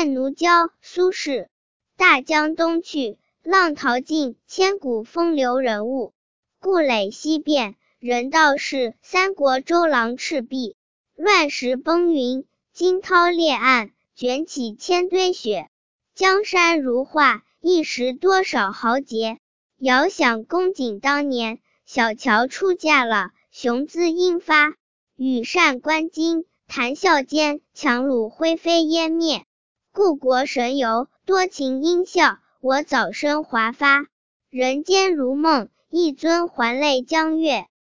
燕奴娇，苏轼。大江东去，浪淘尽，千古风流人物。故垒西变，人道是，三国周郎赤壁。乱石崩云，惊涛裂岸，卷起千堆雪。江山如画，一时多少豪杰。遥想公瑾当年，小乔出嫁了，雄姿英发。羽扇纶巾，谈笑间，樯橹灰飞烟灭。故国神游，多情应笑，我早生华发。人间如梦，一尊还酹江月。